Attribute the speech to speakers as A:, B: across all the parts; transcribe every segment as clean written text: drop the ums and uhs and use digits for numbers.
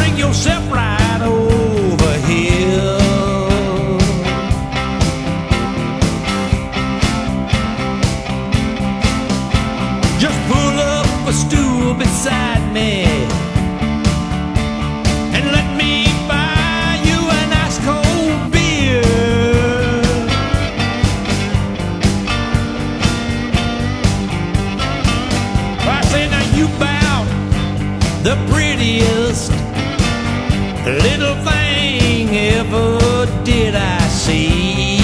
A: bring yourself right over here. Just pull up a stool beside me and let me buy you an ice cold beer. I say now you bout the prettiest little thing ever did I see.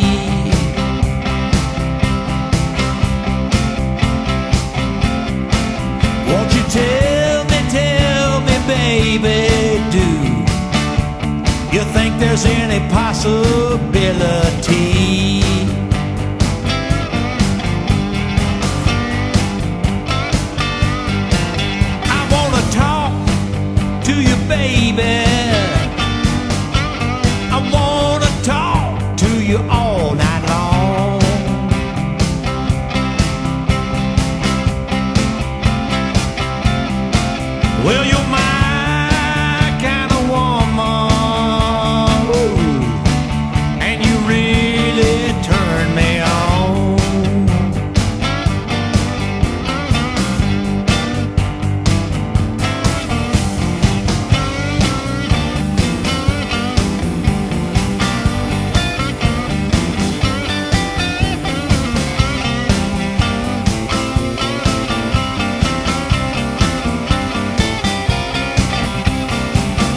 A: Won't you tell me, baby, do you think there's any possibility? I wanna talk to you, baby,